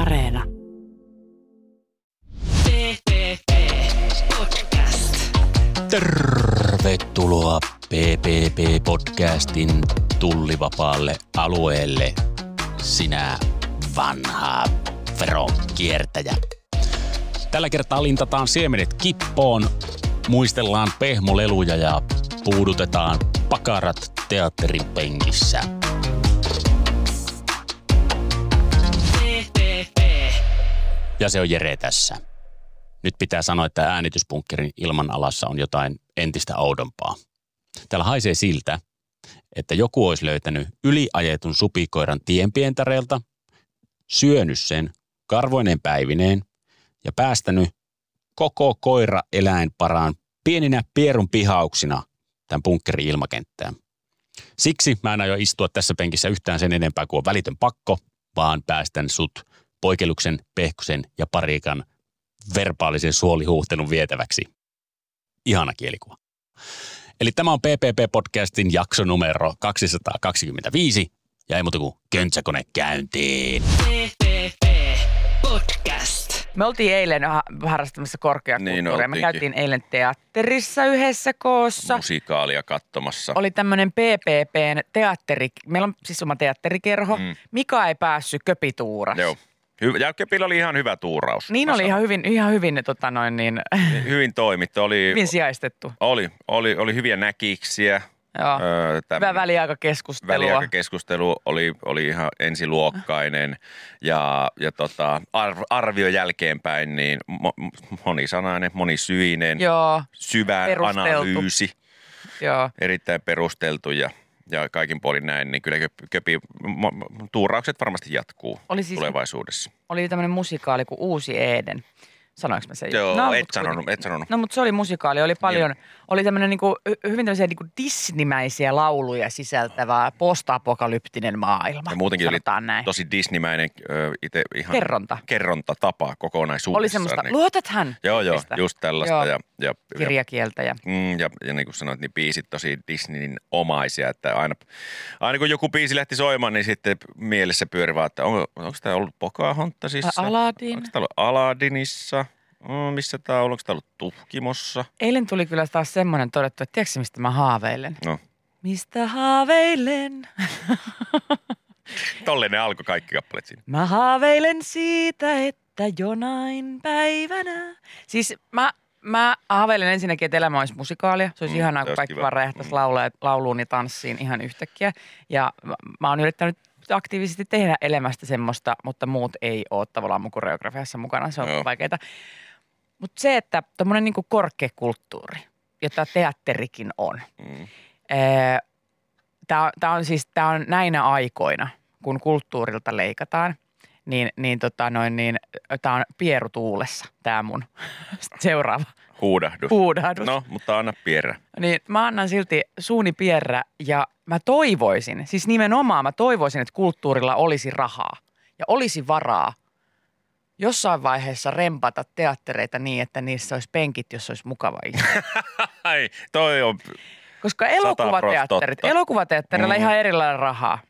Areena. Tervetuloa PPP-podcastin tullivapaalle alueelle, sinä vanha veronkiertäjä. Tällä kertaa lintataan siemenet kippoon, muistellaan pehmoleluja ja puudutetaan pakarat teatterin penkissä. Ja se on Jere tässä. Nyt pitää sanoa, että äänityspunkkerin ilmanalassa on jotain entistä oudompaa. Täällä haisee siltä, että joku olisi löytänyt yliajetun supikoiran tienpientareelta, syönyt sen karvoineen päivineen ja päästänyt koko koira-eläinparaan pieninä pierun pihauksina tämän bunkkerin ilmakenttään. Siksi mä en aio istua tässä penkissä yhtään sen enempää kuin on välitön pakko, vaan päästän sut poikeluksen, pehkusen ja parikan verbaalisen suolihuhtelun vietäväksi. Ihana kielikuva. Eli tämä on PPP-podcastin jakso numero 225 ja ei muuta kuin köntsäkone käyntiin. PPP-podcast. Me oltiin eilen harrastamassa korkeakulttuuria. Me käytiin eilen teatterissa yhdessä koossa. Musikaalia katsomassa. Oli tämmöinen PPPn teatteri. Meillä on siis oma teatterikerho. Mika ei päässyt, Köpi tuurasi. Joo. Ja Köpillä oli ihan hyvä tuuraus. Niin oli ihan hyvin hyvin toimittu. Hyvin sijaistettu. Oli hyviä näkiksiä. Joo. Hyvä väliaikakeskustelu. Oli ihan ensiluokkainen ja arvio jälkeenpäin niin monisanainen, monisyinen, joo, syvä analyysi. Joo. Erittäin perusteltu ja kaikin puolin näin, niin kyllä Köpi tuuraukset varmasti jatkuu tulevaisuudessa. Oli tämmöinen musikaali kuin Uusi Eden. Sanoinko mä sen? Joo, no, et sanonut. No, mutta se oli musikaali. Oli paljon, oli tämmöinen hyvin tämmöisiä Disneymäisiä lauluja sisältävä post-apokalyptinen maailma. Ja muutenkin oli näin. Tosi Disneymäinen itse ihan kerrontatapa kokonaisuudessaan. Oli semmoista, luotathan? Joo, just tällaista. Joo. Ja kirjakieltä. Ja niin kuin sanoit, niin biisit tosi Disneyn omaisia, että aina kun joku biisi lähti soimaan, niin sitten mielessä pyöri vaan, että onko tämä ollut Pocahontasissa? Aladdin. Onko tämä ollut Aladdinissa? Missä tämä on ollut? Onko tämä ollut Tuhkimossa? Eilen tuli kyllä taas semmoinen todettu, että tiedätkö mistä mä haaveilen? No. Mistä haaveilen? Tolleen ne alkoi kaikki kappaleet siinä. Mä haaveilen siitä, että jonain päivänä. Siis mä haaveilen ensinnäkin, että elämä olisi musikaalia. Se olisi ihanaa, kun kaikki vaan räjähtäisi lauluun ja tanssiin ihan yhtäkkiä. Ja mä oon yrittänyt aktiivisesti tehdä elämästä semmoista, mutta muut ei ole tavallaan mun koreografiassa mukana. Se on vaikeaa. Mutta se, että tommoinen niinku korkeakulttuuri, jota teatterikin on. Tämä on näinä aikoina, kun kulttuurilta leikataan, niin tämä on pieru tuulessa, tämä mun seuraava huudahdus. No, mutta anna pierrä. Niin mä annan silti suuni pierrä ja mä toivoisin, siis nimenomaan mä toivoisin, että kulttuurilla olisi rahaa ja olisi varaa jossain vaiheessa rempata teattereita niin, että niissä olisi penkit, jos olisi mukava istua. Ai, toi on. Koska elokuvateatterilla ihan erilainen rahaa.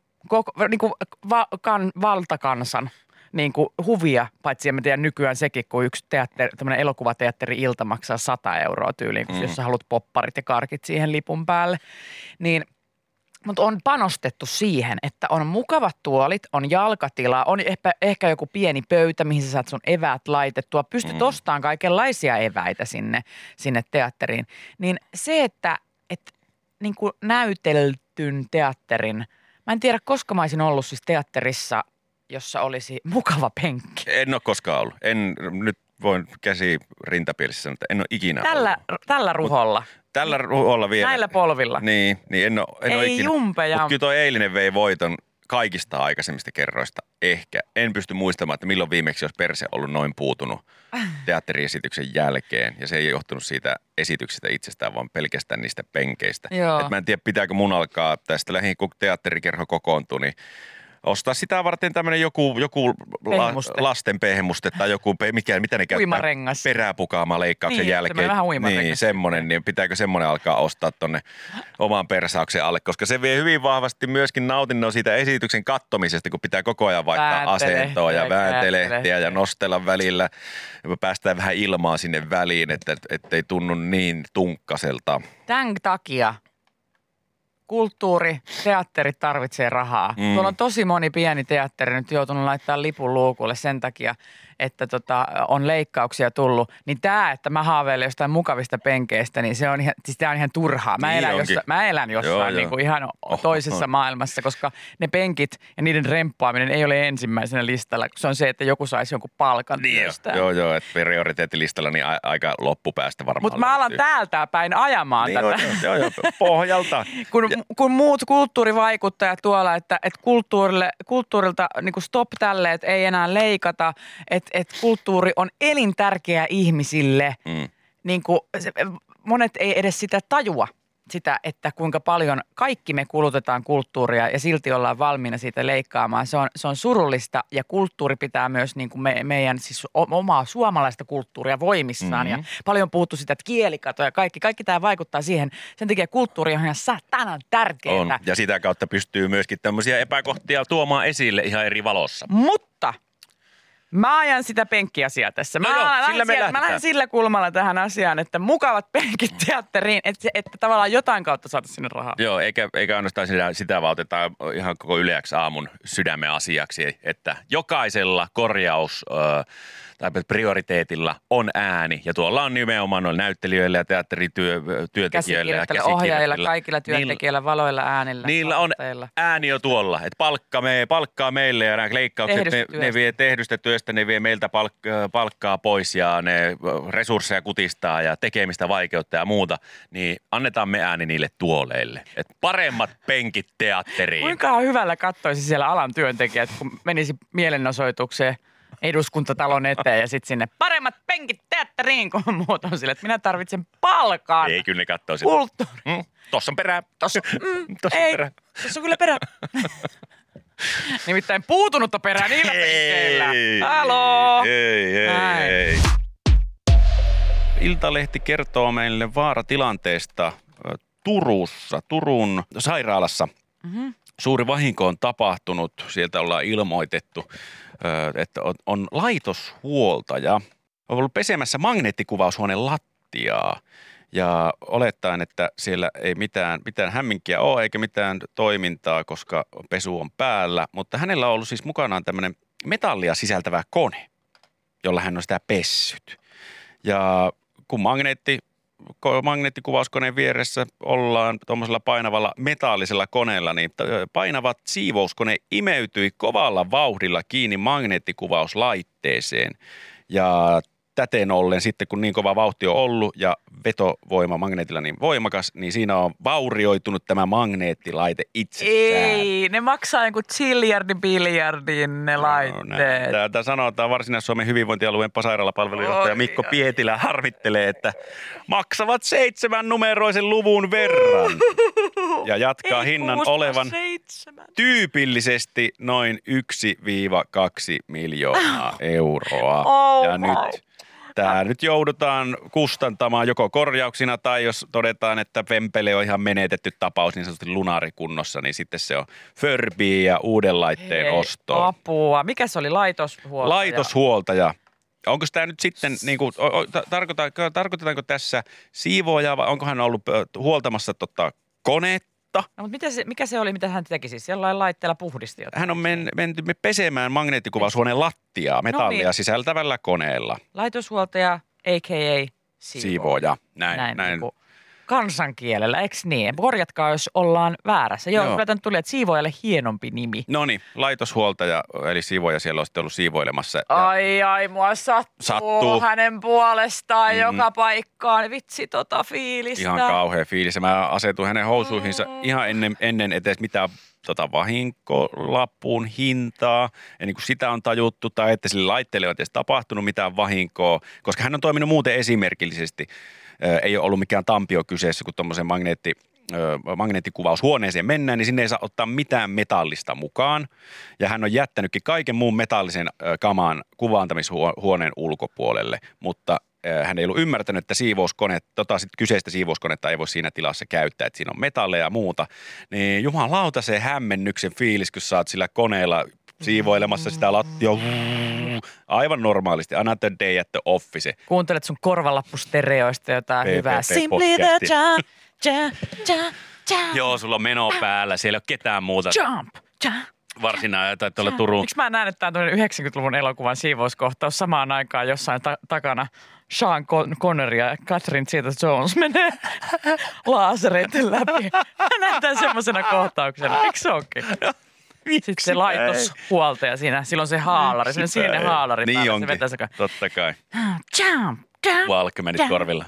Valtakansan niin kuin huvia, paitsi en mä tiedä nykyään sekin, kun yksi tämmöinen elokuvateatteri-ilta maksaa 100 euroa tyyliin, jos sä haluat popparit ja karkit siihen lipun päälle. Mutta on panostettu siihen, että on mukavat tuolit, on jalkatila, on ehkä joku pieni pöytä, mihin sä saat sun eväät laitettua. Pystyt ostamaan kaikenlaisia eväitä sinne teatteriin. Niin se, että niin kuin näyteltyn teatterin, mä en tiedä, koska mä olisin ollut siis teatterissa, jossa olisi mukava penkki. En ole koskaan ollut. Nyt voin käsi rintapielissä sanoa, että en ole ikinä ollut. Tällä ruholla. Tällä ruholla vielä. Näillä polvilla. Niin en ole ikinä. Jumpeja. Mutta kyllä tuo eilinen vei voiton kaikista aikaisemmista kerroista. Ehkä. En pysty muistamaan, että milloin viimeksi olisi perse ollut noin puutunut teatteriesityksen jälkeen. Ja se ei johtunut siitä esityksestä itsestään, vaan pelkästään niistä penkeistä. Et mä en tiedä, pitääkö mun alkaa tästä lähin, kun teatterikerho kokoontui, niin ostaa sitä varten tämmöinen joku lasten pehmuste tai joku, mitä ne käyttää? Uimarengas. Peräpukaama leikkauksen niin, jälkeen. Vähän uimarengas. Niin, semmoinen, niin pitääkö semmoinen alkaa ostaa tonne oman persauksen alle, koska se vie hyvin vahvasti myöskin nautinnon siitä esityksen kattomisesta, kun pitää koko ajan vaihtaa asentoa ja vääntelehtiä ja nostella välillä. Ja päästään vähän ilmaa sinne väliin, ettei tunnu niin tunkkaselta. Tämän takia kulttuuri, teatterit tarvitsee rahaa. Tuolla on tosi moni pieni teatteri nyt joutunut laittaa lipun luukulle sen takia, että on leikkauksia tullut. Niin tämä, että mä haaveilen jostain mukavista penkeistä, niin se on ihan turhaa. Mä elän jossain niin kuin ihan toisessa maailmassa, koska ne penkit ja niiden remppaaminen ei ole ensimmäisenä listalla. Se on se, että joku saisi jonkun palkan työstään. Joo, että prioriteettilistalla niin aika loppupäästä varmaan. Mutta mä alan täältä päin ajamaan niin, tätä. Joo, pohjalta. Kun muut kulttuurivaikuttajat tuolla, että kulttuurilta niin kuin stop tälle, että ei enää leikata, että kulttuuri on elintärkeä ihmisille. Niin kuin monet ei edes sitä tajua, sitä, että kuinka paljon kaikki me kulutetaan kulttuuria ja silti ollaan valmiina siitä leikkaamaan. Se on surullista ja kulttuuri pitää myös niin kuin meidän siis omaa suomalaista kulttuuria voimissaan. Ja paljon puhuttu sitä, että kielikato ja kaikki tämä vaikuttaa siihen. Sen takia kulttuuri on ihan satanan tärkeää. On, ja sitä kautta pystyy myöskin tämmöisiä epäkohtia tuomaan esille ihan eri valossa. Mutta mä ajan sitä penkkiasiaa tässä. Mä lähden sillä kulmalla tähän asiaan, että mukavat penkit teatteriin, että tavallaan jotain kautta saada sinne rahaa. Joo, eikä ainoastaan sitä vaan otetaan ihan koko Yleäksi aamun sydämen asiaksi, että jokaisella tai prioriteetilla on ääni. Ja tuolla on nimenomaan noilla näyttelijöillä ja teatterityöntekijöillä ja ohjaajilla, kaikilla työntekijöillä, valoilla, äänillä. Niillä on ääni jo tuolla, että palkkaa meille ja nämä leikkaukset, ne vie tehdystä työstä, ne vie meiltä palkkaa pois ja ne resursseja kutistaa ja tekemistä vaikeuttaa ja muuta. Niin annetaan me ääni niille tuoleille. Että paremmat penkit teatteriin. Kuinka hyvällä kattoisi siellä alan työntekijät, kun menisi mielenosoitukseen Eduskuntatalon eteen ja sitten sinne paremmat penkit teatteriin, kun muut on sille, että minä tarvitsen palkan. Ei, kyllä ne kattoo sille. Kulttuuri. Tossa on perää. Tossa on perää. Tossa on kyllä perää. Nimittäin puutunutta perää niillä penkeillä. Haloo. Ei. Iltalehti kertoo meille vaaratilanteesta Turussa, Turun sairaalassa. Suuri vahinko on tapahtunut. Sieltä ollaan ilmoitettu, että on laitoshuoltaja. On ollut pesemässä magneettikuvaushuoneen lattiaa. Ja olettaen, että siellä ei mitään hämminkiä ole eikä mitään toimintaa, koska pesu on päällä. Mutta hänellä on ollut siis mukanaan tämmöinen metallia sisältävä kone, jolla hän on sitä pessyt. Ja kun magneettikuvauskoneen vieressä ollaan tuommoisella painavalla metallisella koneella, niin painavat siivouskone imeytyi kovalla vauhdilla kiinni magneettikuvauslaitteeseen. Ja täten ollen sitten, kun niin kova vauhti on ollut ja vetovoima magneetilla niin voimakas, niin siinä on vaurioitunut tämä magneettilaite itsessään. Ei, ne maksaa joku biljardin ne laitteet. Täältä sanotaan Varsinais-Suomen hyvinvointialueen sairaalapalvelujohtaja Mikko Pietilä harmittelee, että maksavat 7-numeroisen luvun verran. Ja jatkaa hinnan olevan tyypillisesti noin 1-2 miljoonaa euroa. Ja nyt joudutaan kustantamaan joko korjauksina tai jos todetaan, että Vempele on ihan menetetty tapaus niin sanotusti lunarikunnossa, niin sitten se on förbiä ja uuden laitteen ostoon. Apua. Mikä se oli? Laitoshuoltaja? Laitoshuoltaja. Onko tämä nyt sitten, niin kuin, tarkoitetaanko tässä siivoojaa vai onko hän ollut huoltamassa konetta? No, mutta mikä se oli, mitä hän teki siis? Jollain laitteella puhdisti jotain. Hän on menty pesemään magneettikuvaushuoneen lattiaa metallia sisältävällä koneella. Laitoshuoltaja, a.k.a. siivooja. Näin. Niin kansankielellä, eikö niin? Korjatkaa, jos ollaan väärässä. Joo. Kyllä tuli, että siivoojalle hienompi nimi. No niin, laitoshuoltaja, eli siivooja siellä on sitten ollut siivoilemassa. Ai, mua sattuu hänen puolestaan joka paikkaan. Vitsi, fiilistä. Ihan kauhea fiilis. Mä asetun hänen housuihinsa ihan ennen edes mitään vahinkolappuun hintaa, ennen kuin sitä on tajuttu, tai että sille laitteelle on edes tapahtunut mitään vahinkoa, koska hän on toiminut muuten esimerkillisesti. Ei ole ollut mikään tampio kyseessä, kun tuommoisen magneettikuvaushuoneeseen mennään, niin sinne ei saa ottaa mitään metallista mukaan. Ja hän on jättänytkin kaiken muun metallisen kamaan kuvaantamishuoneen ulkopuolelle, mutta hän ei ollut ymmärtänyt, että kyseistä siivouskonetta ei voi siinä tilassa käyttää, että siinä on metalleja ja muuta. Niin jumalauta se hämmennyksen fiilis, kun sä oot sillä koneella siivoilemassa sitä lattia. Aivan normaalisti. Another day at the office. Kuuntelet sun korvalappustereoista jotain hyvää. Simply the Joo, sulla on meno päällä. Siellä ei ole ketään muuta. Jump. Varsinainen tai tuolla Turun. Miksi mä näen, että tämä on 90-luvun elokuvan siivouskohtaus samaan aikaan jossain takana Sean Connery ja Catherine Zeta-Jones menee laasereiden läpi. Mä näen tämän semmoisena kohtauksena. Eikö se olekin? Sitten se laitoshuoltaja siinä, silloin se haalari, se sininen haalari niin päällä. onkin, totta kai. Walkmanit korvilla.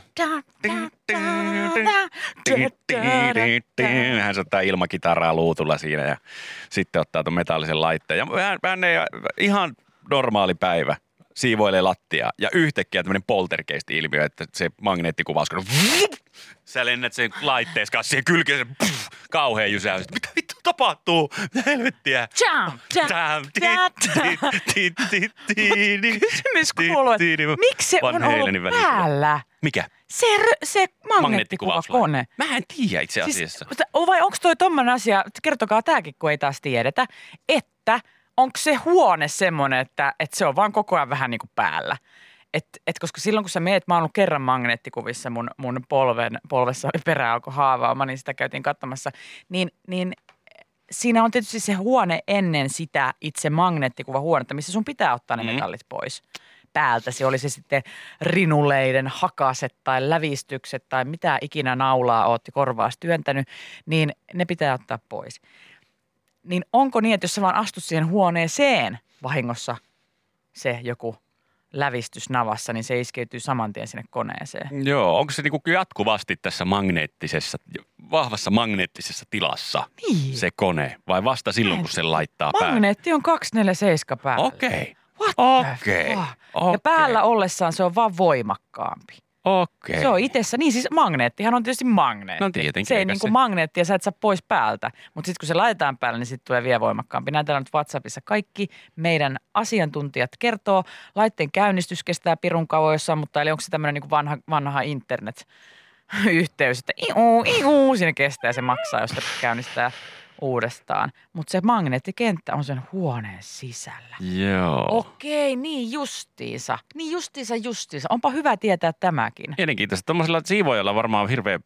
Hän soittaa ilmakitaraa luutulla siinä ja sitten ottaa tuon metallisen laitteen. Ja hän ei ihan normaali päivä siivoilee lattiaa ja yhtäkkiä tämmöinen poltergeist-ilmiö, että se magneettikuvaus, sä lennät sen laitteessa kanssa siihen kylkeen, kauhea jysäys. Mitä vittu tapahtuu? Mitä helvettiä? Kysymys kuuluu, että miksi se on ollut päällä? Mikä? Se magneettikuvakone. Mä en tiedä itse asiassa. Siis, vai onko toi tommonen asia, kertokaa tääkin, kun ei taas tiedetä, että onko se huone semmoinen, että se on vaan koko ajan vähän niin kuin päällä? Koska silloin, kun sä meet, mä oon ollut kerran magneettikuvissa, mun polvessa oli peräaukohaavaama, niin sitä käytiin katsomassa, niin siinä on tietysti se huone ennen sitä itse magneettikuvahuonetta, missä sun pitää ottaa ne metallit pois päältäsi. Oli se sitten rinuleiden hakaset tai lävistykset tai mitä ikinä naulaa ootti korvaas työntänyt, niin ne pitää ottaa pois. Niin onko niin, että jos sä vaan astut siihen huoneeseen vahingossa se joku lävistys navassa, niin se iskeytyy saman tien sinne koneeseen? Joo, onko se niinku jatkuvasti tässä vahvassa magneettisessa tilassa se kone vai vasta silloin, kun se laittaa päälle? Magneetti on 247 päällä. Okei. Okei. Ja päällä ollessaan se on vaan voimakkaampi. Okei. Se on itsessä, niin siis magneettihan on tietysti magneetti. No tietenkin. Se ei niin kuin magneetti ja sä et saa pois päältä, mutta sitten kun se laitetaan päälle, niin sitten tulee vielä voimakkaampi. Näin täällä nyt WhatsAppissa kaikki meidän asiantuntijat kertoo. Laitteen käynnistys kestää pirun kauan jossain, mutta eli onko se tämmöinen niin kuin vanha internet-yhteys, että siinä kestää ja se maksaa, jos se käynnistää uudestaan. Mutta se magneettikenttä on sen huoneen sisällä. Joo. Okei, niin justiinsa. Onpa hyvä tietää tämäkin. Mielenkiintoista. Tuommoisella siivoojalla varmaan on hirveä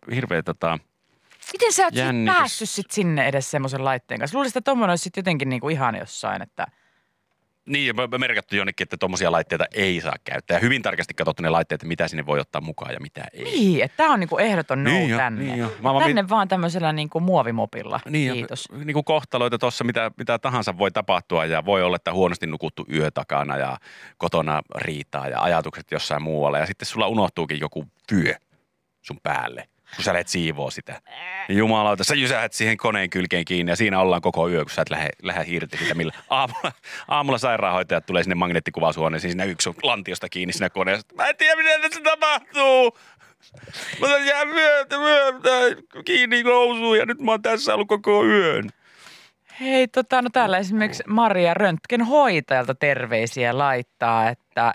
Miten sä oot päässyt sit sinne edes semmoisen laitteen kanssa? Luulisin, että tommoinen olisi sitten jotenkin niinku ihan jossain, että... Niin, merkattu jonnekin, että tommosia laitteita ei saa käyttää. Ja hyvin tarkasti katsottu ne laitteet, että mitä sinne voi ottaa mukaan ja mitä ei. Niin, että tää on niinku ehdoton tänne. Niin tänne vaan tämmöisellä niinku muovimopilla. Niin, kiitos. Niin kuin kohtaloita tuossa, mitä tahansa voi tapahtua ja voi olla, että huonosti nukuttu yö takana ja kotona riitaa ja ajatukset jossain muualla. Ja sitten sulla unohtuukin joku työ sun päälle, kun sä lähdet siivoo sitä. Niin jumalauta, sä jysähät siihen koneen kylkeen kiinni ja siinä ollaan koko yö, kun sä et lähde irti siitä. Millä aamulla sairaanhoitajat tulee sinne magneettikuvaushuoneeseen, siinä yksi on lantiosta kiinni siinä koneessa. Mä en tiedä, miten se tapahtuu. Mä jää myötä kiinni nousuun ja nyt mä oon tässä ollut koko yön. Hei, no täällä esimerkiksi Maria Röntgenhoitajalta terveisiä laittaa,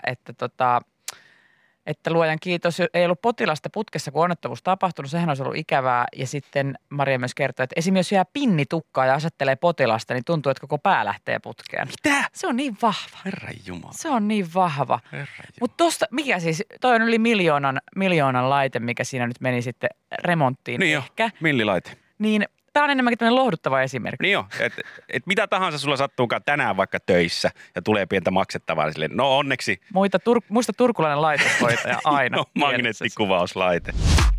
että luojan kiitos, ei ollut potilasta putkessa, kun onnettomuus tapahtunut, sehän olisi ollut ikävää. Ja sitten Maria myös kertoi, että esimerkiksi jos jää pinni tukkaa ja asettelee potilasta, niin tuntuu, että koko pää lähtee putkeen. Mitä? Se on niin vahva. Herranjumala. Se on niin vahva. Mutta tosta, mikä siis, toi on yli miljoonan laite, mikä siinä nyt meni sitten remonttiin niin ehkä. Niin millilaite. Niin tämä on enemmänkin tämmöinen lohduttava esimerkki. Niin jo, että mitä tahansa sulla sattuukaan tänään vaikka töissä ja tulee pientä maksettavaa, niin silleen, no onneksi. Muista turkulainen laitoshoitaja aina. No, magneettikuvauslaite.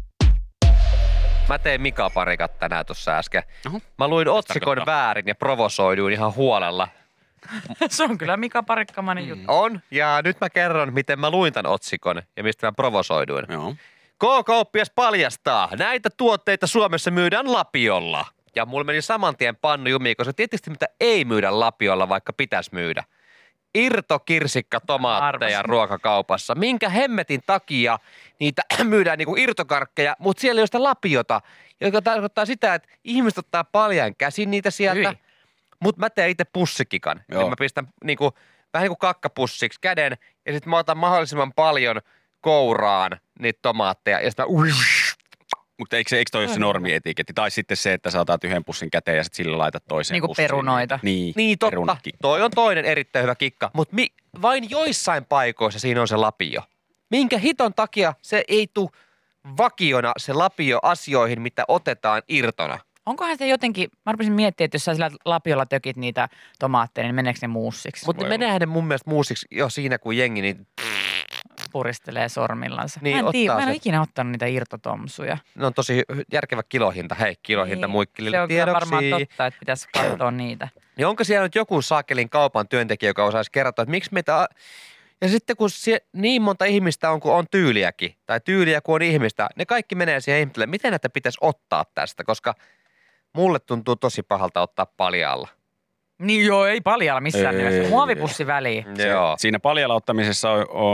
Mä tein Mika-parikat tänään tuossa äsken. Mä luin otsikon väärin ja provosoiduin ihan huolella. Se on kyllä Mika Parikkamainen juttu. On, ja nyt mä kerron, miten mä luin tämän otsikon ja mistä mä provosoiduin. Joo. K-kauppias paljastaa, näitä tuotteita Suomessa myydään lapiolla. Ja mulla meni saman tien pannu jumiin, koska tietysti mitä ei myydä lapiolla, vaikka pitäisi myydä. irtokirsikka tomaatteja Arvasin. ruokakaupassa. Minkä hemmetin takia niitä myydään niinku irtokarkkeja, mutta siellä ei ole sitä lapiota, joka tarkoittaa sitä, että ihmiset ottaa paljain käsin niitä sieltä. Hyi. Mutta mä teen itse pussikikan. Joo. Eli mä pistän niinku, vähän niin kuin kakkapussiksi käden ja sitten mä otan mahdollisimman paljon kouraan niitä tomaatteja ja sitten Mutta eikö toi ole se normietiketti? Tai sitten se, että sä otat yhden pussin käteen ja sitten sillä laitat toiseen Niinku pussiin. perunoita. Niin totta, perunakki. toi on toinen erittäin hyvä kikka, mutta vain joissain paikoissa siinä on se lapio. Minkä hiton takia se ei tule vakiona se lapio asioihin, mitä otetaan irtona? Onkohan se jotenkin, mä rupesin miettimään, että jos sä sillä lapiolla tökit niitä tomaatteja, niin meneekö ne muussiksi? Mutta me nähdään mun mielestä muusiksi jo siinä, kun jengi niin Puristelee sormillansa. Niin, Mä en ottaa mä en ole sen. ikinä ottanut niitä irtotomsuja. ne on tosi järkevä kilohinta. Hei, kilohinta Niin, muikkilille se on kyllä tiedoksi. varmaan totta, että pitäisi katsoa niitä. Niin onko siellä nyt joku saakelin kaupan työntekijä, joka osaisi kertoa, että miksi meitä... Ja sitten kun niin monta ihmistä on, kun on tyyliäkin, tai tyyliä kun on ihmistä, ne kaikki menee siihen ihmetelle, miten näitä pitäisi ottaa tästä, koska mulle tuntuu tosi pahalta ottaa paljalla. Niin joo, ei paljalla missään Ei. nimessä. Muovipussi väliin. Joo. Siinä paljalla ottamisessa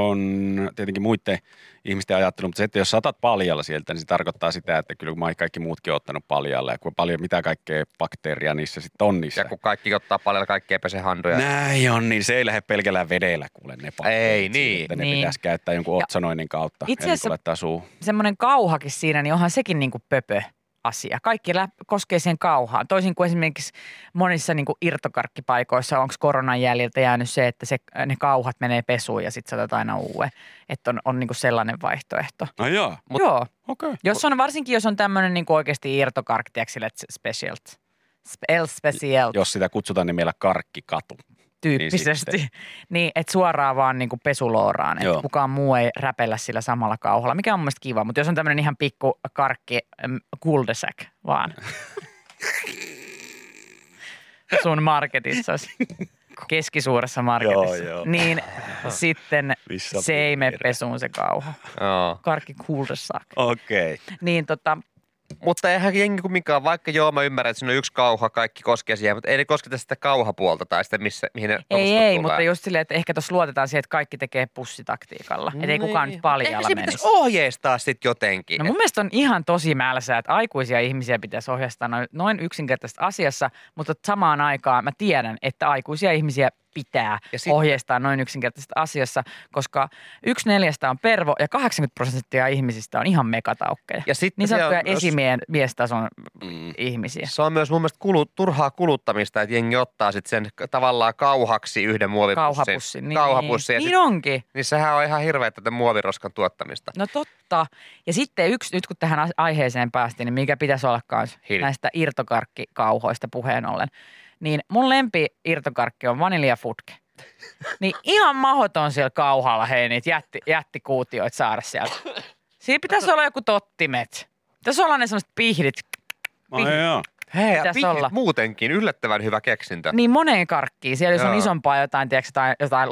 on tietenkin muiden ihmisten ajattelu, mutta se, että jos saatat paljalla sieltä, niin se tarkoittaa sitä, että kyllä kun kaikki muutkin on ottanut paljalla ja kun paljon mitä kaikkea bakteeria niissä sitten on niissä. Ja kun kaikki ottaa paljalla, kaikki ei pese handoja. Näin on, niin se ei lähde pelkällä vedellä kuule ne bakteerit. Ei niin. Että ne Niin. pitäisi käyttää jonkun Ja otsanoinnin kautta itse ennen asiassa- kuin laittaa suuhun. Semmoinen kauhakin siinä, niin onhan sekin niinku pöpö asia. Kaikki koskee siihen kauhaan. Toisin kuin esimerkiksi monissa niinku irtokarkkipaikoissa, onko koronan jäljiltä jäänyt se, että ne kauhat menee pesuun ja sitten saatat aina uuden. Että on niinku sellainen vaihtoehto. No joo, Joo. okei. Varsinkin jos on tämmöinen niinku oikeasti irtokarkki, tiedätkö sille, että specialt. Special Jos sitä kutsutaan nimellä karkkikatu. tyyppisesti. Niin, että suoraan vaan niinku pesulooraan, että Joo. kukaan muu ei räpellä sillä samalla kauhalla, mikä on mun mielestä kiva. Mutta jos on tämmöinen ihan pikku karkki cul-de-sac vaan. Sun marketissa, keskisuuressa marketissa. Joo. Niin sitten Missä se ei mene piirre? pesuun se kauha. Joo. Karkki cul-de-sac. Okei. Niin Mutta eihän jengi kumminkaan, vaikka joo mä ymmärrän, että siinä on yksi kauha, kaikki koskee siihen, mutta ei ne kosketa sitä kauhapuolta tai sitä, mihin ne ei, tulee. mutta just silleen, että ehkä tuossa luotetaan siihen, että kaikki tekee pussitaktiikalla. Että ei kukaan nyt paljalla Ehkä se menisi. pitäisi ohjeistaa sitten jotenkin. No mun mielestä on ihan tosi mälsää, että aikuisia ihmisiä pitäisi ohjastaa noin yksinkertaisessa asiassa, mutta samaan aikaan mä tiedän, että aikuisia ihmisiä pitää ohjeistaa noin yksinkertaisessa asiassa, koska 1/4 on pervo ja 80% ihmisistä on ihan megataukkeja. Ja sitten Niin se on sanottuja myös- esimiestason ihmisiä. Se on myös mun mielestä turhaa kuluttamista, että jengi ottaa sitten sen tavallaan kauhaksi yhden muovipussin. Kauhapussin. Kauhapussin. Ja Niin onkin. niin sehän on ihan hirveä tätä muoviroskan tuottamista. No totta. Ja sitten nyt kun tähän aiheeseen päästiin, niin mikä pitäisi olla myös näistä irtokarkkikauhoista puheen ollen, niin mun lempi irtokarkki on vaniljafutke. Niin ihan mahdoton siellä kauhalla hei niitä jättikuutioita saada sieltä. Siinä pitäisi olla joku tottimet. Pitäisi olla ne sellaiset pihdit. Joo. Hei, Pitäisi pihdit olla. muutenkin yllättävän hyvä keksintö. Niin moneen karkkiin. Siellä jos on Joo. isompaa jotain, tiedätkö, jotain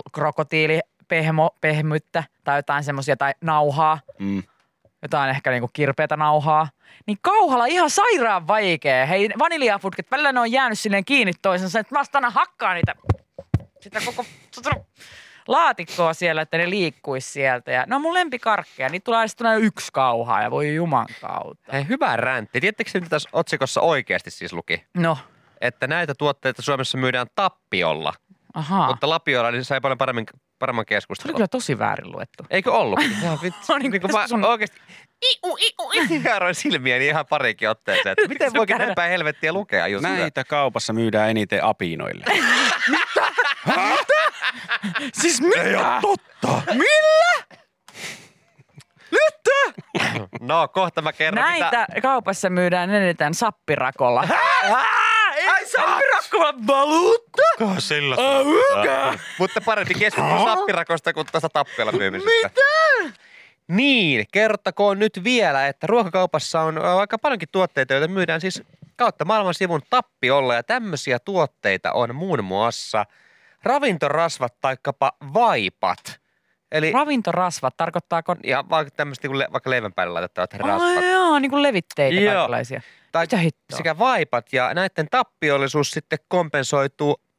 krokotiilipehmyttä tai jotain semmoisia tai nauhaa. Jotain ehkä niinku kirpeätä nauhaa. Niin kauhalla ihan sairaan vaikea. Hei, vaniljafutket, välillä ne on jäänyt silleen kiinni toisensa, että mä aina hakkaa niitä, sitä koko laatikkoa siellä, että ne liikkuisi sieltä. Ja ne on mun lempikarkkeja. Niitä tulee yksi kauhaa ja voi juman kautta. Hei, hyvä räntti. Tiedättekö mitä tässä otsikossa oikeasti siis luki? No, Että näitä tuotteita Suomessa myydään tappiolla, ahaa. mutta lapiolla niin sai paljon paremman Se oli keskustelua. kyllä tosi väärin luettu. Eikö ollut? Ihan vitsi. No niin, niin kuin pitäisikö mä sun- oikeasti hieroin silmiäni ihan parikin otteeseen, että miten sun voikin käydä? näin päin helvettiä lukea just Näitä kaupassa myydään eniten apinoille. Siis mitä? Ei ole totta. No, kohta mä kerron, Näitä kaupassa myydään eniten sappirakolla. Ei sappirakolla valuutta? Kuka sillä Mutta parempi keskustelu sappirakosta kuin tuosta tappiolla myymisestä. Mitä? Niin, kerrottakoon nyt vielä, että ruokakaupassa on aika paljonkin tuotteita, joita myydään siis kautta maailman sivun tappiolla. Ja tämmöisiä tuotteita on muun muassa ravintorasvat taikkapa vaipat. Eli Ravintorasvat, tarkoittaako... ja vaikka tämmöiset vaikka leivän päälle laitettavat rasvat. Joo, niin kuin levitteitä Joo. kaikenlaisia. Tai Mitä hittoa? sekä vaipat ja näiden tappiollisuus sitten kompensoituu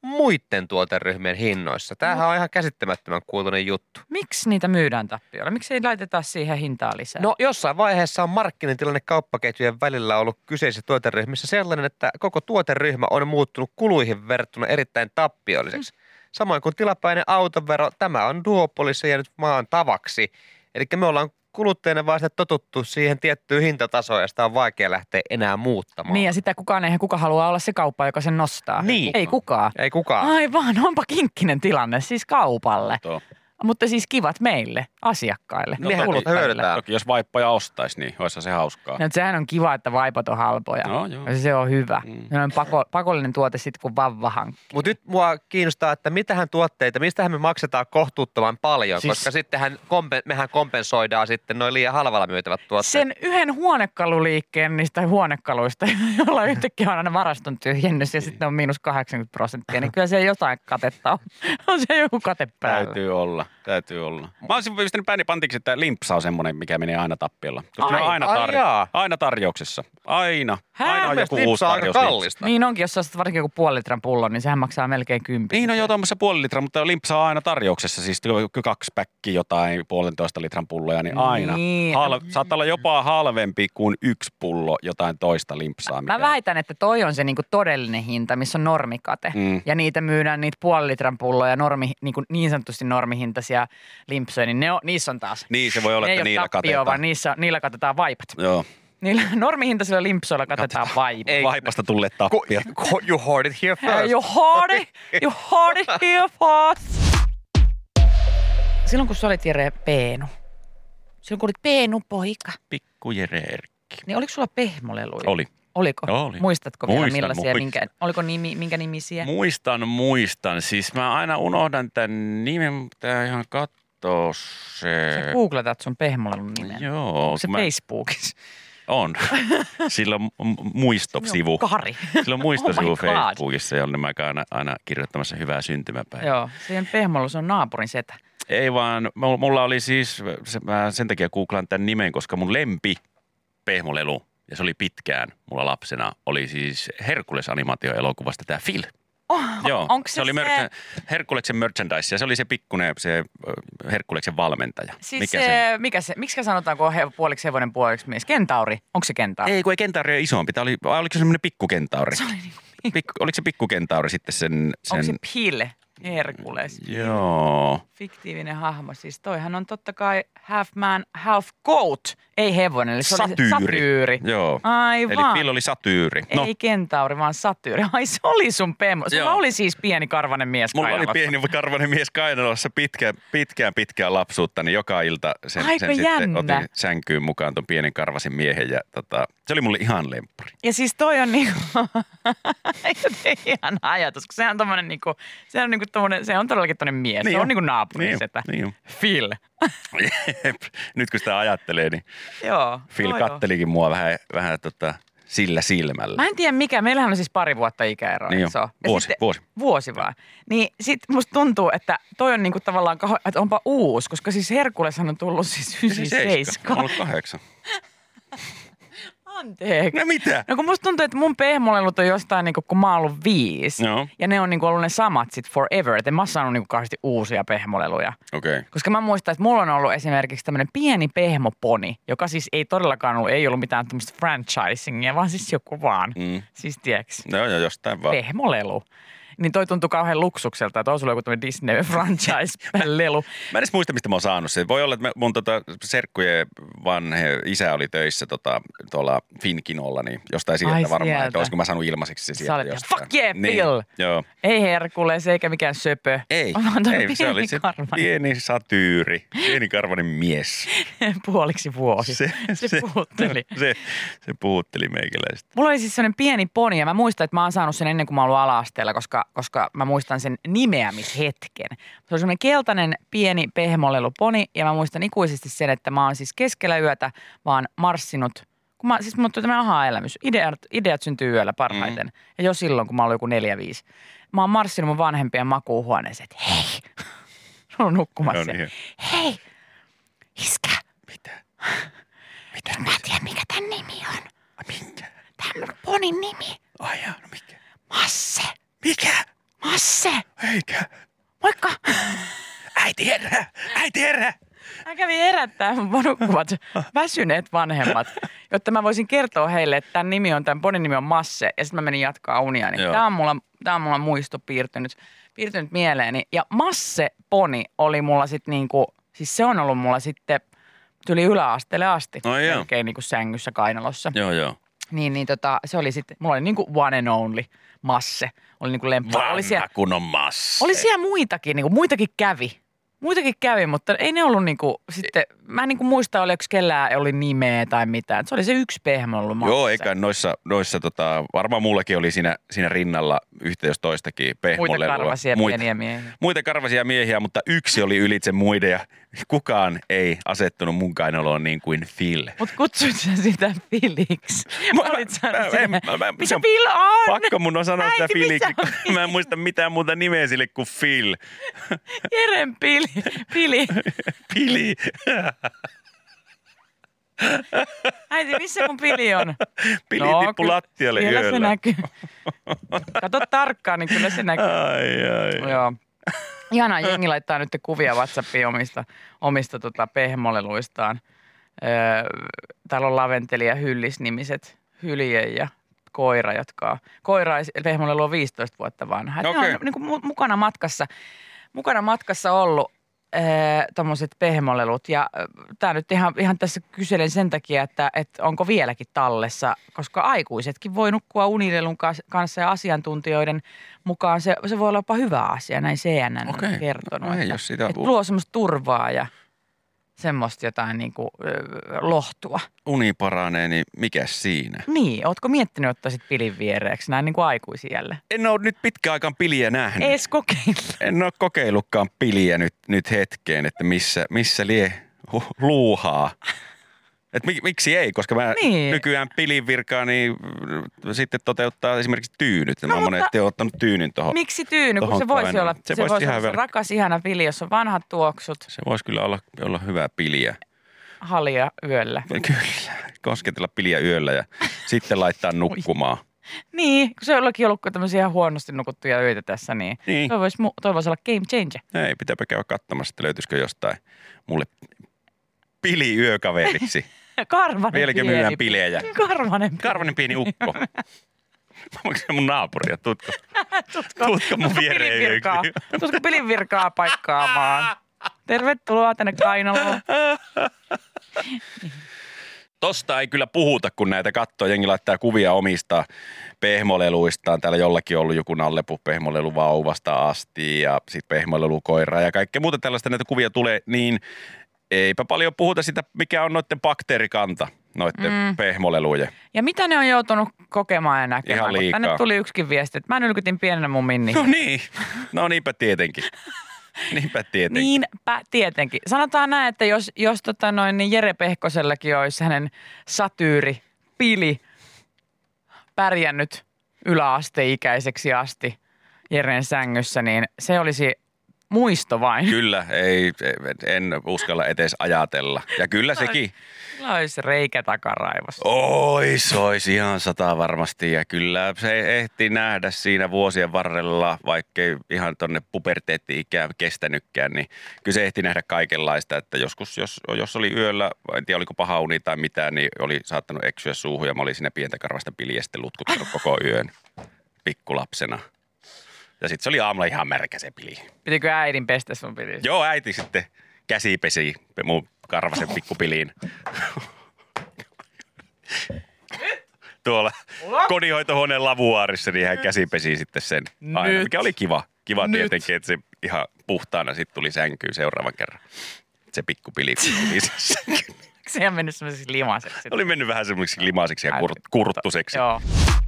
muiden tuoteryhmien hinnoissa. Tämähän on ihan käsittämättömän kuuluinen juttu. Miksi niitä myydään tappiolla? Miksi ei laiteta siihen hintaa lisää? No jossain vaiheessa on markkinatilanne kauppaketjujen välillä ollut kyseisissä tuoteryhmissä sellainen, että koko tuoteryhmä on muuttunut kuluihin verrattuna erittäin tappiolliseksi. Samoin kuin tilapäinen autovero, tämä on duopolissa jäänyt maan tavaksi. Eli me ollaan kuluttajana vaan totuttu siihen tiettyyn hintatasoon ja sitä on vaikea lähteä enää muuttamaan. Niin ja sitä kuka haluaa olla se kauppa, joka sen nostaa. Niin. Ei kukaan. Ei kukaan. Aivan, onpa kinkkinen tilanne, siis kaupalle. Tuo. Mutta siis kivat meille, asiakkaille. No, mehän kuluttajille. hyödytään. Toki jos vaippoja ostaisi, niin olisi se hauskaa. No, sehän on kiva, että vaipat on halpoja. No, joo. Ja se on hyvä. Se on pakollinen tuote sitten, kun vavva hankkii. Mutta nyt mua kiinnostaa, että mitähän tuotteita, mistähän me maksetaan kohtuuttoman paljon, Siis- koska sittenhän mehän kompensoidaan sitten noin liian halvalla myytävät tuotteet. Sen yhden huonekaluliikkeen niistä huonekaluista, jolla yhtäkkiä on aina varaston tyhjennys ja sitten on -80%, niin kyllä se jotain katetta on. On se joku kate päällä. Täytyy olla. Mä olisin pistänyt pääni pantiksi, että limpsa on semmoinen, mikä menee aina tappiolla. Koska ne on aina tarjouksessa. Aina on joku uusi aika tarjous. kallista. Niin onkin, jos ostat varsinkin joku 0,5 litran pullon, niin sehän maksaa melkein 10. Niin on jo tuommoissa 0,5 litraa, mutta limpsa on aina tarjouksessa. Siis 2 päkkiä jotain 1,5 litran pulloja, niin aina. Niin. Saattaa olla jopa halvempi kuin 1 pullo jotain toista limpsaa. Mä väitän, että toi on se niinku todellinen hinta, missä on normikate. Ja niitä myydään niitä 0,5 litran pulloja, niin sanotusti normihintaisia limpsoja, niin niissä on taas. Niin, se voi olla, Ne että ei niillä ole tappio, katetaan. vaan niillä katetaan vaipat. Joo. Niillä normihintaisilla limpsoilla katetaan vaipat. Vaipasta tulleet tappiot. You heard it here first. You heard it here first. Silloin kun sä olit Jere Peenu, silloin kun olit Peenu poika, Pikku Jere Erkki. niin oliko sulla pehmoleluja? Oli. Oliko? Oli. Muistatko vielä Muistan, millaisia? muistan. Oliko minkä nimisiä? Muistan. Siis mä aina unohdan tämän nimen, mutta ihan kattoo se. Sä googletat sun pehmolelun nimen. Joo. Onko se kun Facebookissa? On. Sillä on muistosivu. Kari. Sillä on Oh muistosivu my God. Facebookissa, jonne mä käyn aina kirjoittamassa hyvää syntymäpäivää. Joo, siihen pehmolus on naapurin setä. Ei vaan, mulla oli siis, mä sen takia googlan tämän nimen, koska mun lempi pehmolelu, ja se oli pitkään mulla lapsena, oli siis Herkules-animaatioelokuvasta tämä Phil. Joo, onko se oli Herkuleksen merchandise ja se oli se pikkuinen, se Herkuleksen valmentaja. Siis miksi sanotaan, kun on puoliksi hevonen, puoliksi mies? Kentauri. Onko se kentauri? Ei, kun ei kentauri ole isompi. Oliko se semmoinen pikkukentauri? Se oli niinku Oliko se pikkukentauri sitten sen... Onko se Pile? Herkules. Joo. Fiktiivinen hahmo. Siis toihan on totta kai half man, half goat. Ei hevonen, eli se oli satyyri. Joo. Aivan. Eli Phil oli satyyri. Ei kentauri, vaan satyyri. Ai se oli sun pehmo. Sulla oli siis pieni karvanen mies Mulla kainalossa. oli pieni karvanen mies kainalossa pitkään lapsuutta, niin joka ilta sen sitten otin sänkyyn mukaan ton pienen karvasen miehen ja se oli mulle ihan lemppari. Ja siis toi on niinku, ihan ajatus, kun sehän on tommonen niinku, se on todellakin tommonen mies. Niin se on on. niinku naapurin setä. Niin. Phil. Nyt kun sitä ajattelee, niin Joo. Phil kattelikin mua vähän sillä silmällä. Mä en tiedä mikä, meillähän on siis 2 vuotta ikäeroa. Niin se on. Vuosi vaan. Niin sit musta tuntuu, että toi on niinku tavallaan, että onpa uusi, koska siis Herkuleshan on tullut siis 97. On ollut 8. Anteeksi. No mitä? No kun musta tuntuu, että mun pehmolelut on jostain niinku, kun mä oon ollut 5. Joo. Ja ne on niinku ollut ne samat sit forever. Et en mä oon saanut niinku kauheasti uusia pehmoleluja. Okei. Koska mä muistan, että mulla on ollut esimerkiksi tämmönen pieni pehmoponi, joka siis ei todellakaan ollut, ei ollut mitään tämmöistä franchisingia, vaan siis joku vaan. Siis tieks, Joo, jostain vaan. pehmolelu. Niin toi tuntuu kauhean luksukselta, että on sulla joku tämmöinen Disney franchise-lelu. Mä en edes muista, mistä mä oon saanut sen. Voi olla, että mun serkkujen vanhe isä oli töissä tuolla Finkinolla, niin jostain sieltä varmaan. Että olisiko mä saanut ilmaiseksi se sieltä jostain. Fuck yeah, niin, Phil! Joo. Ei Herkules eikä mikään söpö. Ei, se oli se pieni satyyri, pieni karvainen mies. Puoliksi vuosi. Se puhutteli. Se puhutteli meikäläistä. Mulla oli siis sellainen pieni poni ja mä muistan, että mä oon saanut sen ennen kuin mä oon ollut ala-asteella, koska mä muistan sen nimeämishetken. Se oli semmoinen keltainen pieni pehmoleluponi ja mä muistan ikuisesti sen, että mä oon siis keskellä yötä vaan marssinut, siis mulla tuli tämmöinen aha-elämys. Ideat syntyy yöllä parhaiten. Ja jo silloin, kun mä olin joku 4-5. Mä oon marssinut mun vanhempien makuuhuoneeseen, että hei, on nukkumassa. Niin. Hei, iskä. Mitä? Mä en tiedä, mikä tän nimi on. Minkä? Tän ponin nimi. Ai jaa, no mikä? Masse. Mikä? Masse! Eikä. Moikka! Äiti herää! Mä kävin herättää mun nukkuvat väsyneet vanhemmat, jotta mä voisin kertoa heille, että tämän ponin nimi on Masse. Ja sitten mä menin jatkaa unia. Niin tää on mulla muisto piirtynyt mieleeni. Ja Masse poni oli mulla sitten niinku, siis se on ollut mulla sitten tuli yläasteelle asti. No joo. Melkein niinku sängyssä kainalossa. Joo. Niin se oli sitten, mulla oli niinku one and only Masse. Oli niinku lemppari. Vanha kunnon Masse. Oli siellä muitakin, niinku muitakin kävi, mutta ei ne ollut niinku sitten, mä en niinku muista, oliko kellään oli nimeä tai mitään. Se oli se yksi pehmö ollut Masse. Joo, eikä noissa varmaan mullakin oli siinä rinnalla yhtä jos toistakin pehmolelua. Muita karvasia pieniä miehiä. Muita karvasia miehiä, mutta yksi oli ylitse muiden ja kukaan ei asettunut mun kainaloon niin kuin Phil. Mut kutsuit sä sitä Philiksi? Olit sanonut missä on Phil on? Pakko mun on sanoa sitä Äiti, Philiksi, missä on kun mä en muista mitään muuta nimeä sille kuin Phil. Jeren Phili. Pili. Äiti, missä mun Phili on? Pili tippu lattialle kyllä yöllä. se näkyy. Kato tarkkaan, niin kyllä se näkyy. Ai. Joo. Ihanaa, jengi laittaa nyt kuvia WhatsAppiin omista pehmoleluistaan. Täällä on laventeli ja hyllis-nimiset hylje ja koira, pehmolelu on 15 vuotta vanha. Okay. Ne on niin kuin mukana matkassa ollut tommoset pehmolelut. Ja tää nyt ihan tässä kyselen sen takia, että onko vieläkin tallessa, koska aikuisetkin voi nukkua unilelun kanssa ja asiantuntijoiden mukaan se voi olla jopa hyvä asia, näin CNN on kertonut. No ei, jos sitä että luo semmoista turvaa ja semmoista jotain niinku lohtua. Uni paranee, niin mikäs siinä? Niin, ootko miettinyt ottaa sit pilin viereeksi näin niinku aikuisijälle? En ole nyt pitkään aikaan piliä nähnyt. Ees kokeilla. En ole kokeillutkaan piliä nyt hetkeen, että missä lie luuhaa. Et miksi ei, koska mä nykyään pilin virkaa niin sitten toteuttaa esimerkiksi tyynyt. Mä monesti olen ottanut tyynyn tuohon. Miksi tyyny, kun se voisi olla, se voisi olla rakas, ihana pili, jos on vanhat tuoksut. Se voisi kyllä olla hyvää piliä. Halia yöllä. Kyllä, kosketella piliä yöllä ja sitten laittaa nukkumaan. Niin, kun se on jollakin ollut tämmöisiä ihan huonosti nukuttuja öitä tässä, niin. Toi voisi olla game changer. Ei, pitääpä käydä katsomassa, että löytyisikö jostain mulle pili yökaveriksi. Karvanen vieläkin pieni. myydään pilejä. Karvanen pieni ukko. Onko se mun naapuria? Tutko mun viereen? Tutko pilin virkaa paikkaamaan? Tervetuloa tänne kainaloon. Tosta ei kyllä puhuta, kun näitä katsoo. Jengi laittaa kuvia omista pehmoleluistaan. Täällä jollakin on ollut joku nallepu pehmolelu vauvasta asti ja sitten pehmolelukoira ja kaikkea muuta tällaista. Näitä kuvia tulee, niin eipä paljon puhuta sitä, mikä on noiden bakteerikanta, noiden pehmolelujen. Ja mitä ne on joutunut kokemaan ja näkemään? Ihan liikaa. Tänne tuli yksikin viesti, että mä nylkytin pienenä mun Minni. No niin, niinpä tietenkin. Niinpä tietenkin. Sanotaan näin, että jos niin Jere Pehkosellakin olisi hänen satyyri, pili pärjännyt yläasteikäiseksi asti Jeren sängyssä, niin se olisi muisto vain. Kyllä, en uskalla edes ajatella. Ja kyllä sekin. Kyllä olisi reikä takaraivossa. Ois ihan 100 varmasti. Ja kyllä se ehti nähdä siinä vuosien varrella, vaikkei ihan tonne puberteetti-ikään kestänytkään, niin kyllä se ehti nähdä kaikenlaista. Että joskus, jos oli yöllä, en tiedä oliko paha uni tai mitään, niin oli saattanut eksyä suuhun ja mä olin siinä pientä karvasta piliä sitten lutkuttanut koko yön pikkulapsena. Ja sitten se oli aamulla ihan märkä se pili. Pitikö äidin pestä sun pili? Joo, äiti sitten käsipesi mun karvasen pikkupiliin. Tuolla kodinhoitohuoneen lavuaarissa, niin hän käsipesi sitten sen aina, mikä oli kiva. Kiva tietenkin, että se ihan puhtaana sitten tuli sänkyyn seuraavan kerran. Se pikkupili tuli sänkyyn. Se on mennyt semmoiseksi limaseksi. Oli mennyt vähän semmoiseksi limaseksi ja kurttuseksi. Joo.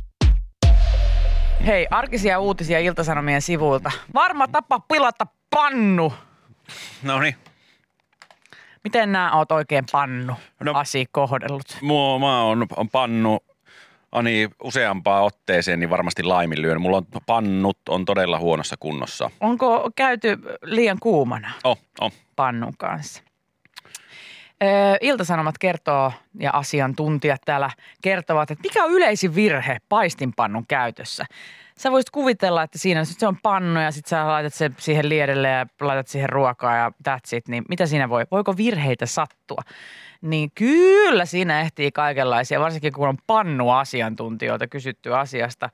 Hei, arkisia uutisia Ilta-Sanomien sivuilta. Varma tapa pilata pannu. Noniin. Miten nää oot oikein pannu-asia kohdellut? Mä oon pannu Ani useampaan otteeseen, niin varmasti laiminlyön. Mulla on pannut on todella huonossa kunnossa. Onko käyty liian kuumana On. pannun kanssa? Ilta-Sanomat kertoo ja asiantuntijat täällä kertovat, että mikä on yleisin virhe paistinpannun käytössä. sä voisit kuvitella, että siinä se on pannu ja sitten sä laitat se siihen liedelle ja laitat siihen ruokaa ja that's it, niin mitä siinä voi? Voiko virheitä sattua? Niin kyllä siinä ehtii kaikenlaisia, varsinkin kun on pannuasiantuntijoilta kysytty asiasta.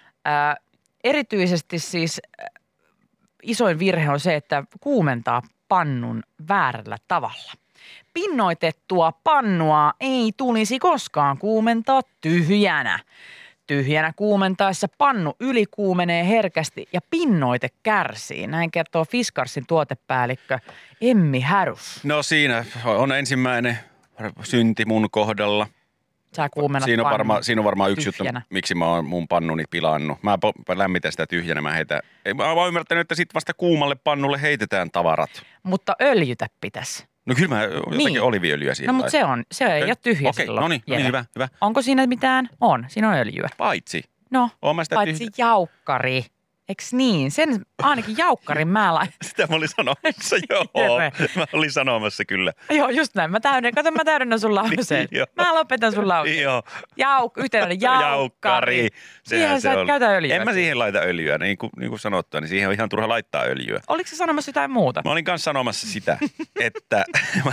Erityisesti siis isoin virhe on se, että kuumentaa pannun väärällä tavalla. Pinnoitettua pannua ei tulisi koskaan kuumentaa tyhjänä. Tyhjänä kuumentaessa pannu ylikuumenee herkästi ja pinnoite kärsii. Näin kertoo Fiskarsin tuotepäällikkö Emmi Härus. No siinä on ensimmäinen synti mun kohdalla. Sä kuumennat Siinä on varmaan yksi tyhjänä. juttu, miksi mä oon mun pannuni pilannut. Mä lämmitän sitä tyhjänä, mä oon ymmärtänyt, että sit vasta kuumalle pannulle heitetään tavarat. Mutta öljytä pitäisi. No kyllä mä jotakin oliviöljyä siinä. No mutta se ei ole tyhjä silloin. Okei, no niin, hyvä. Onko siinä mitään? On, siinä on öljyä. Paitsi. No, Oon mä sitä paitsi jaukkari. Eiks niin? Sen ainakin jaukkarin mä laitan. Sitä mä olin sanomassa, joo. Mä olin sanomassa kyllä. Joo, just näin. Mä täydennän sun lauseen. Niin, joo. Mä lopetan sun lauseen. Joo. Yhtenäinen jaukkari. Siihen sä et käytä öljyä. En mä siihen laita öljyä. Niin kuin sanottua, niin siihen on ihan turha laittaa öljyä. Oliko sä sanomassa jotain muuta? Mä olin kanssa sanomassa sitä, että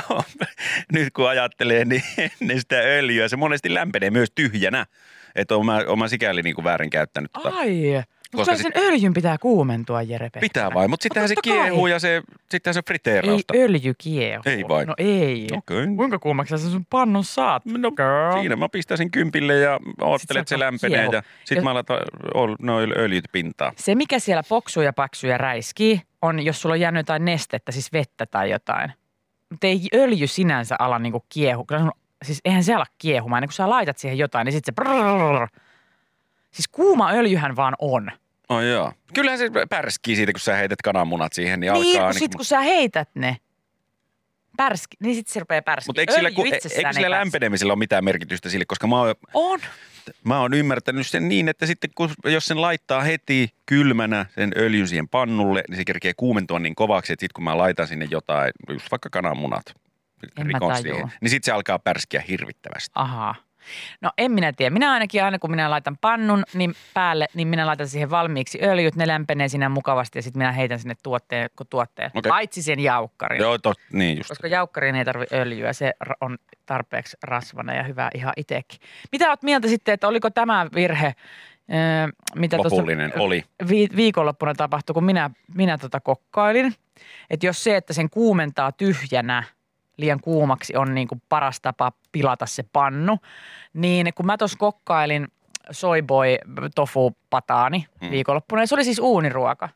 nyt kun ajattelee, niin ennen sitä öljyä, se monesti lämpenee myös tyhjänä. Että oon mä sikäli niin kuin väärin käyttänyt. Ai, mutta sen öljyn pitää kuumentua, Jere Pekkanen. Pitää vai, mutta sittenhän se kiehuu ja sittenhän se friteerausta. Ei öljy kiehu. Ei vai? No ei. Okei. Kuinka kuumaksi sä sun pannun saat? No, siinä mä pistäisin kympille ja oottelen, että se lämpenee kiehu. ja sit mä laitan noin öljyt pintaan. Se, mikä siellä poksuu ja paksuu ja räiskii, on jos sulla on jäänyt jotain nestettä, siis vettä tai jotain. Mutta ei öljy sinänsä ala niinku kiehu. Siis eihän se ala kiehumaan. Kun sä laitat siihen jotain, niin sit se brrrr. Siis kuuma öljyhän vaan on. Oh joo. Kyllähän se pärskii siitä, kun sä heität kananmunat siihen, niin Niin, alkaa... sit kun sä heität ne, niin sit se rupeaa pärskiä. Mutta eikö sillä lämpenemisellä ole mitään merkitystä sille, koska mä oon ymmärtänyt sen niin, että sitten jos sen laittaa heti kylmänä sen öljyn siihen pannulle, niin se kerkee kuumentua niin kovaksi, että sit kun mä laitan sinne jotain, just vaikka kananmunat, niin sit se alkaa pärskiä hirvittävästi. Ahaa. No en minä tiedä. Minä ainakin aina kun minä laitan pannun päälle, niin minä laitan siihen valmiiksi öljyt. Ne lämpenee siinä mukavasti ja sitten minä heitän sinne tuotteen. Okay. Paitsi sen jaukkarin. Joo, niin just. Koska jaukkariin ei tarvitse öljyä. Se on tarpeeksi rasvana ja hyvä ihan itsekin. Mitä olet mieltä sitten, että oliko tämä virhe, mitä lopullinen oli. Viikonloppuna tapahtui, kun minä kokkailin. Että jos se, että sen kuumentaa tyhjänä liian kuumaksi on niin kuin paras tapa pilata se pannu. Niin kun mä tuossa kokkailin soyboy tofu pataani viikonloppuna, ja se oli siis uuniruoka.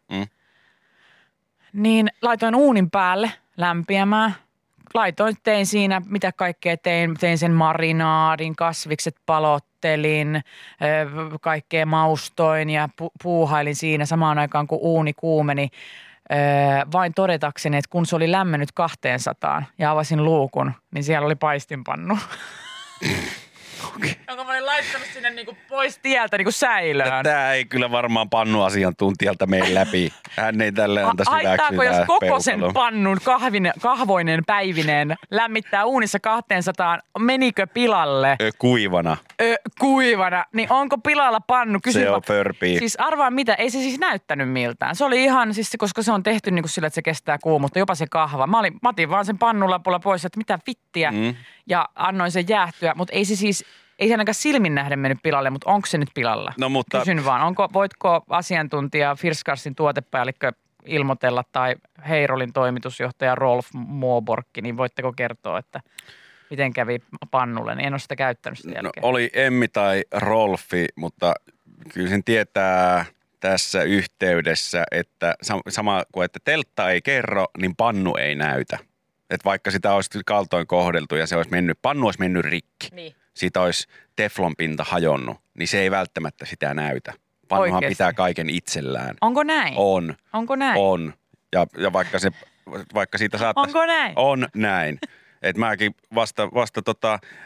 Niin laitoin uunin päälle lämpiämään. Tein siinä mitä kaikkea tein sen marinaadin, kasvikset palottelin, kaikkea maustoin ja puuhailin siinä samaan aikaan kun uuni kuumeni. Vain todetakseni, että kun se oli lämmennyt 200 ja avasin luukun, niin siellä oli paistinpannu. Okay. Jonka mä olin laittanut sinne niinku pois tieltä niinku säilöön. Tämä ei kyllä varmaan pannuasiantuntijalta mene läpi. Hän ei tälle antaisi hyväksyä. Haittaako, jos koko sen pannun kahvoinen päivineen lämmittää uunissa 200, menikö pilalle? Kuivana. Kuivana. Niin onko pilalla pannu? Se on förpii. Siis arvaa mitä, ei se siis näyttänyt miltään. Se oli ihan, siis koska se on tehty niin kuin sillä, että se kestää kuumuutta, jopa se kahva. Mä otin vaan sen pannulapulla pois, että mitä vittiä. Ja annoin sen jäähtyä, mutta ei se ainakaan silmin nähden mennyt pilalle, mutta onko se nyt pilalla? No mutta... Kysyn vaan, voitko asiantuntija Firskarsin tuotepäällikkö ilmoitella tai Heirolin toimitusjohtaja Rolf Moorborkki, niin voitteko kertoa, että miten kävi pannulle? Niin en ole sitä käyttänyt sitä jälkeen. No, oli Emmi tai Rolfi, mutta kyllä sen tietää tässä yhteydessä, että sama kuin että teltta ei kerro, niin pannu ei näytä. Että vaikka sitä olisi kaltoin kohdeltu ja pannu olisi mennyt rikki, niin siitä olisi teflonpinta hajonnut, niin se ei välttämättä sitä näytä. Pannuhan oikeasti pitää kaiken itsellään. Onko näin? On. Onko näin? On. Ja vaikka siitä saattaisi... Onko näin? On näin. Että mäkin vasta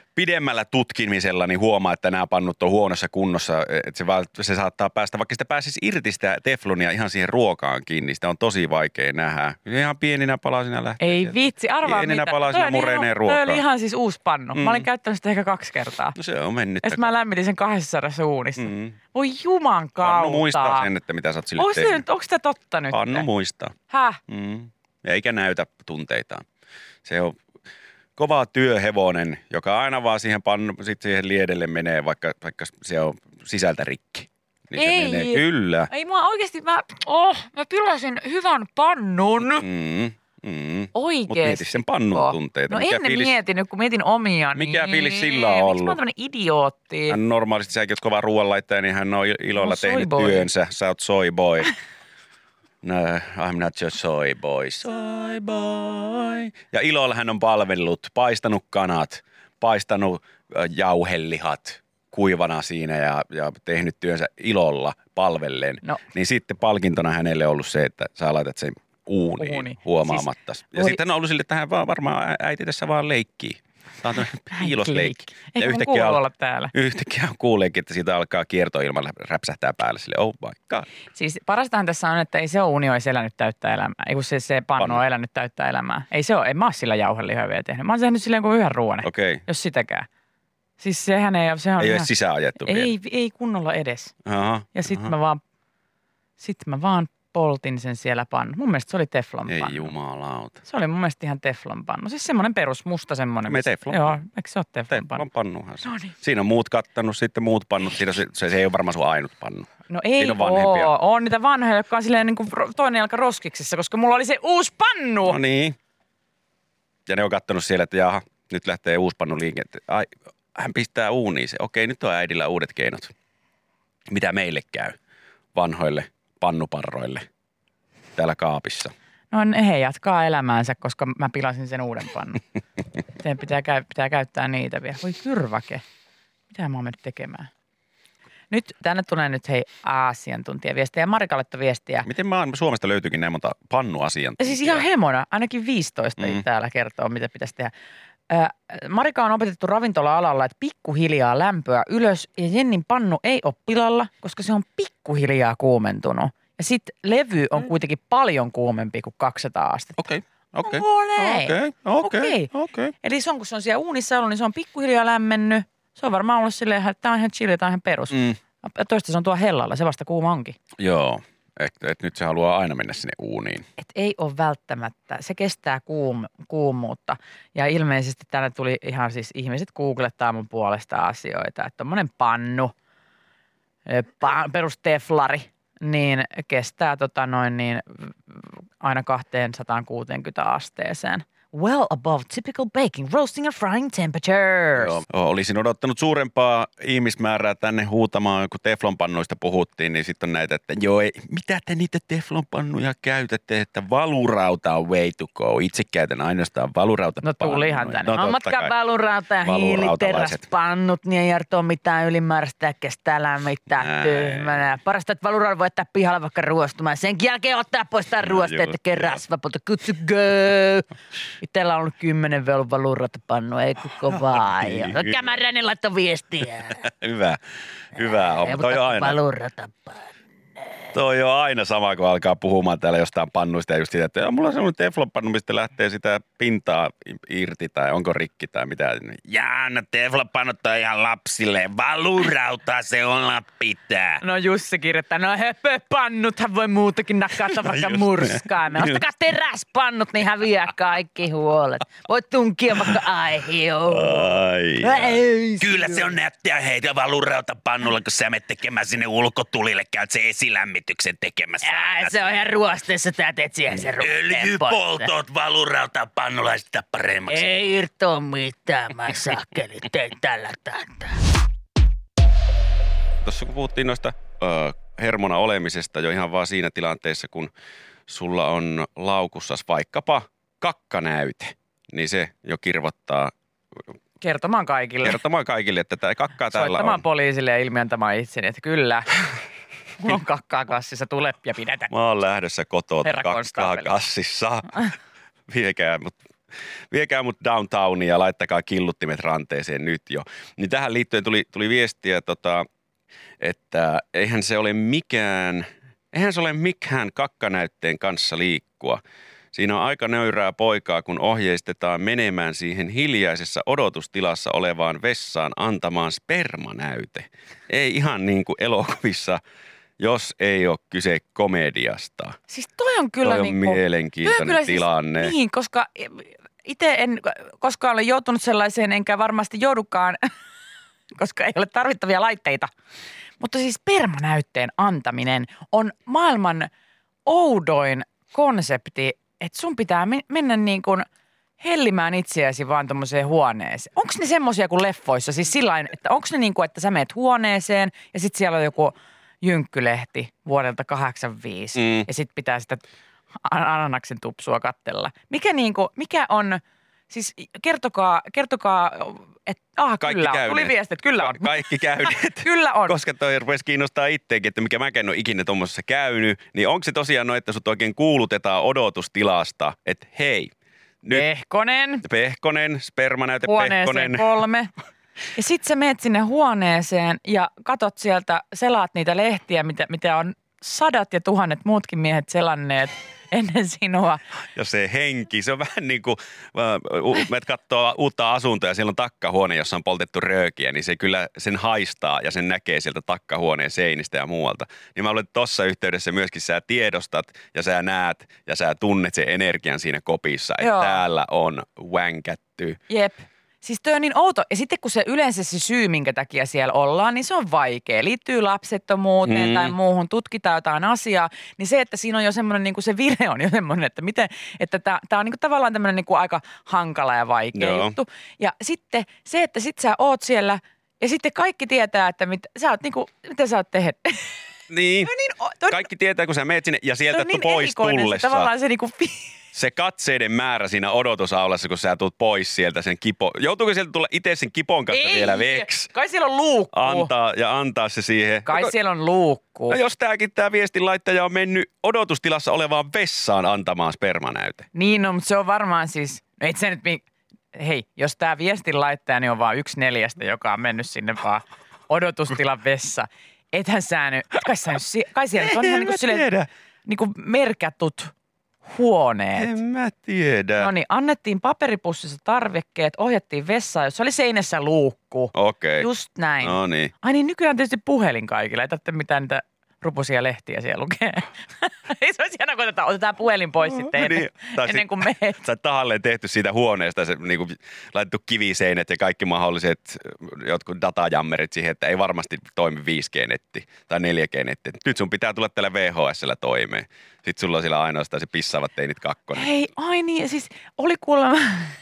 pidemmällä tutkimisella niin huomaa, että nämä pannut on huonossa kunnossa, että se saattaa päästä, vaikka sitä pääsisi irti sitä teflonia ihan siihen ruokaan kiinni, sitä on tosi vaikea nähdä. Ihan pieninä palasina lähtee. Ei vitsi, arvaa pieninä mitä. palasina murenee ruokaa. Toi oli ihan siis uusi pannu. Mä olin käyttänyt sitä ehkä 2 kertaa. No se on mennyt. Ja mä lämmitin sen 200 uunissa. Voi juman kautta. Pannu muistaa sen, että mitä sä oot sille tehnyt. Onko sitä totta nyt? Pannu muistaa. Häh? Eikä näytä tunteitaan. Se on kova työhevonen, joka aina vaan siihen liedelle menee, vaikka se on sisältä rikki. Niin ei. Se menee. Kyllä. Ei mua oikeesti, mä pilasin hyvän pannun. Oikeesti. Mutta mieti sen pannun tunteita. No ennen mietin, kun mietin omia. Mikä fiilis sillä on ollut? Miksi mä oon tämmönen idiootti? Hän normaalisti säkin oot kova ruoanlaittaja, niin hän on ilolla tehnyt työnsä. Sä oot soy boy. No, I'm not your soy boy. Soy boy. Ja ilolla hän on palvellut, paistanut kanat, paistanut jauhelihat kuivana siinä ja tehnyt työnsä ilolla palvellen. No. Niin sitten palkintona hänelle on ollut se, että sä laitat sen uuniin huomaamatta. Siis, ja sitten on ollut sille, että hän varmaan äiti tässä vaan leikkii. Tämä on tämmöinen piilosleikki. Ja yhtäkkiä olla täällä. Yhtäkkiä kuuleekin, että siitä alkaa kiertoilmalla räpsähtää päälle sille, oh my god. Siis parastahan tässä on, että ei se ole uni olisi elänyt täyttä elämää. Ei kun se pannu on elänyt täyttä elämää. Ei se ole, en mä ole sillä jauhelihaa vielä tehnyt. Mä oon tehnyt silleen kuin yhden ruoan, jos sitäkään. Siis sehän ei ole, se on ei ihan... ole sisääajettu ei kunnolla edes. Aha, ja sit mä vaan poltin sen siellä pannu. Mun mielestä se oli teflonpannu. Ei jumalauta. Se oli mun mielestä ihan teflonpannu. Siis semmoinen perus, musta semmoinen. Joo, eikö se ole teflonpannu? Teflonpannuhan se. No niin. Siinä on muut kattanut, sitten muut pannut. Siinä se ei ole varmaan sun ainut pannu. No ei oo. On niitä vanhoja, jotka on silleen niin kuin toinen jalka roskiksessa, koska mulla oli se uusi pannu. No niin. Ja ne on kattonut siellä, että jaha, nyt lähtee uusi pannu liikenteen. Ai, hän pistää uuniin se. Okei, nyt on äidillä uudet keinot. Mitä meille käy vanhoille pannuparroille täällä kaapissa? No he jatkaa elämäänsä, koska mä pilasin sen uuden pannun. Teidän pitää käyttää niitä vielä. Voi kyrväke. Mitä mä oon mennyt tekemään? Nyt tänne tulee nyt asiantuntijaviestiä ja Marikaletta viestiä. Miten Suomesta löytyykin näin monta pannuasiantuntijaa? Siis ihan hemona. Ainakin 15 täällä kertoo, mitä pitäisi tehdä. Marika on opetettu ravintola-alalla, että pikkuhiljaa lämpöä ylös ja Jennin pannu ei ole pilalla, koska se on pikkuhiljaa kuumentunut. Ja sitten levy on kuitenkin paljon kuumempi kuin 200 astetta. Okei. Eli se on, kun se on siellä uunissa ollut, niin se on pikkuhiljaa lämmennyt. Se on varmaan ollut silleen, että tämä on ihan chili, tämä on ihan perus. Toista se on tuo hellalla, se vasta kuuma onkin. Joo, et nyt se haluaa aina mennä sinne uuniin. Et ei ole välttämättä, se kestää kuumuutta. Ja ilmeisesti tänne tuli ihan siis ihmiset googlettaa mun puolesta asioita. Että tommonen pannu, perus teflari, niin kestää aina 260 asteeseen. Well above typical baking, roasting and frying temperatures. Joo. Olisin odottanut suurempaa ihmismäärää tänne huutamaan, kun teflonpannuista puhuttiin, niin sitten on näitä, että mitä te niitä teflonpannuja käytätte, että valurauta on way to go. Itse käytän ainoastaan valurautapannuja. No tulihan tänne. Matka valurauta ja hiiliteräspannut, niin ei Arto mitään ylimääräistä ja kestää lämmittää tyhmänä. Parasta, että valurauta voi jättää pihalla vaikka ruostumaan. Sen jälkeen ottaa pois tämän ruosteet, tekee rasvapolta. Good to go. Itellä on ollut 10 valurautapannua, ei kukaan vaan. Kämäräinen laittoi viestiä. Hyvä. Toi on aina sama, kun alkaa puhumaan täällä jostain pannuista ja just sitä, että mulla on semmoinen teflonpannu, mistä lähtee sitä pintaa irti tai onko rikki tai mitä. No teflonpannut on ihan lapsille. Valurautaa se olla pitää. No Jussi kirjoittaa, no höpöpannuthan voi muutakin nakata vaikka murskaamme. Ostakaa teräspannut, niin häviää kaikki huolet. Voit tunkia vaikka aihioon. Kyllä se on nättiä heitä valurautapannulla, kun sä menet tekemään sinne ulkotulille, käyt se esilämmityksen tekemässä. Se on ihan ruosteessa, tää teet siihen se öljypoltot valurautapannulla ja sitä paremmaksi. Ei irtoa mitään, mä sakkeli, tein tällä tätä. Tuossa kun puhuttiin noista hermona olemisesta jo ihan vaan siinä tilanteessa, kun sulla on laukussas vaikkapa kakkanäyte, niin se jo kirvottaa kertomaan kaikille, että tämä kakkaa täällä on. Soittamaan poliisille ja ilmiantamaan itseni, että kyllä, mulla on kakkaa kassissa, tule ja pidätä. Mä oon lähdössä kotoa kakkaa kassissa. Viekää mut viekää mut downtowniin ja laittakaa killuttimet ranteeseen nyt jo. Niin tähän liittyen tuli viestiä, että eihän se ole mikään kakkanäytteen kanssa liikkua. Siinä on aika nöyrää poikaa, kun ohjeistetaan menemään siihen hiljaisessa odotustilassa olevaan vessaan antamaan spermanäyte. Ei ihan niin kuin elokuvissa, jos ei ole kyse komediasta. Siis toi on kyllä toi on niinku, mielenkiintoinen tilanne. Siis, niin, koska itse en koskaan ole joutunut sellaiseen, enkä varmasti joudukaan, koska ei ole tarvittavia laitteita. Mutta siis spermanäytteen antaminen on maailman oudoin konsepti, että sun pitää mennä niin kuin hellimään itseäsi vaan tommoseen huoneeseen. Onko ne semmosia kuin leffoissa? Siis sillain, että onko ne niin kuin, että sä meet huoneeseen ja sit siellä on joku jynkkylehti vuodelta 85 ja sit pitää sitä ananaksen tupsua katsella. Mikä on, siis kertokaa, että kyllä on. Tuli viesti, että kyllä on. Kaikki käyneet. Kyllä on. Koska toi rupesi kiinnostaa itseäkin, että mikä mäkään en ole ikinä tuommoisessa käynyt, niin onko se tosiaan noin, että sut oikein kuulutetaan odotustilasta, että hei, nyt Pehkonen, spermanäyte huoneeseen Pehkonen. 3. Ja sit sä meet sinne huoneeseen ja katot sieltä, selaat niitä lehtiä, mitä on sadat ja tuhannet muutkin miehet selanneet ennen sinua. Ja se henki, se on vähän niin kuin, menet katsoo uutta asuntoa ja siellä on takkahuone, jossa on poltettu röökiä, niin se kyllä sen haistaa ja sen näkee sieltä takkahuoneen seinistä ja muualta. Niin mä luulen, että tossa yhteydessä myöskin sä tiedostat ja sä näet ja sä tunnet sen energian siinä kopissa, että Joo. täällä on wänkätty. Jep. Siis toi on niin outo. Ja sitten kun se yleensä se syy, minkä takia siellä ollaan, niin se on vaikea. Liittyy lapsettomuuteen tai muuhun, tutkitaan jotain asiaa. Niin se, että siinä on jo semmoinen, niin kuin se vire on jo semmoinen, että tämä on niin kuin tavallaan tämmöinen niin kuin aika hankala ja vaikea juttu. Ja sitten se, että sit sä oot siellä ja sitten kaikki tietää, että mitä sä oot tehnyt. Niin, kaikki tietää, kun sä meet sinne ja sieltä niin pois tullessa. Se, tavallaan se niinku se katseiden määrä siinä odotusaulassa, kun sä tulet pois sieltä sen joutuuko sieltä tulla itse sen kipon kanssa vielä veksi? Kai siellä on luukku. Antaa se siihen. Kai siellä on luukku. No jos tää viestinlaittaja on mennyt odotustilassa olevaan vessaan antamaan spermanäyte. Niin, no, mutta se on varmaan siis, no et sä nyt, hei, jos tää viestinlaittaja niin on vaan 1/4, joka on mennyt sinne vaan odotustilan vessa. Ethän sä nyt, kai siellä on ihan niinku merkatut huoneet. En mä tiedä. No niin, annettiin paperipussissa tarvikkeet, ohjattiin vessaan, jossa oli seinässä luukku. Okei. Just näin. No niin. Ai niin, nykyään tietysti puhelin kaikilla, ei tarvitse mitään niitä rupusia lehtiä siellä lukee. Ei se olisi hienoa, kun otetaan puhelin pois sitten ennen kuin meet. Sä tahalleen tehty siitä huoneesta se niinku laitettu kiviseinät ja kaikki mahdolliset jotkut datajammerit siihen, että ei varmasti toimi 5G-netti tai 4G-netti. Nyt sun pitää tulla tällä VHS:llä toimeen. Sitten sulla on siellä ainoastaan se pissaavat teinit 2. Hei, ai niin, siis oli kuulemma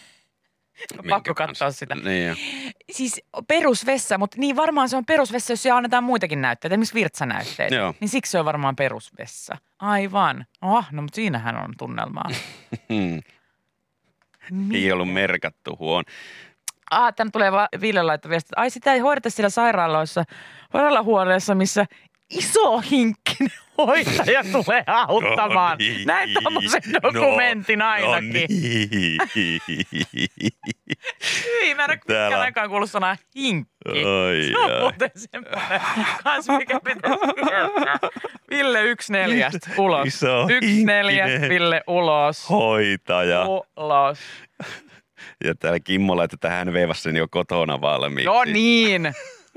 pakko katsoa sitä. Niin jo. Siis perusvessa, mutta niin varmaan se on perusvessa, jos siellä annetaan muitakin näytteitä, esimerkiksi virtsanäytteitä. Joo. Niin siksi se on varmaan perusvessa. Aivan. No mutta siinähän on tunnelmaa. Ei ollut merkattu huone. Tänne tulee Ville laittaa viestiä, että ai sitä ei hoideta siellä sairaalahuoneessa, missä iso hinkkinen hoitaja tulee auttamaan. No niin. Näin tommosen dokumentin ainakin. Niin. Hyi, mä en ole pitkään aikaan kuullut sanaa hinkki. Se on muuten semmoinen kans, mikä pitäisi kieltää. Ville 1/4 ulos. Iso 1/4 Ville ulos. Hoitaja. Ulos. Ja täällä Kimmo laittoi tähän veivassani jo kotona valmiiksi. No niin.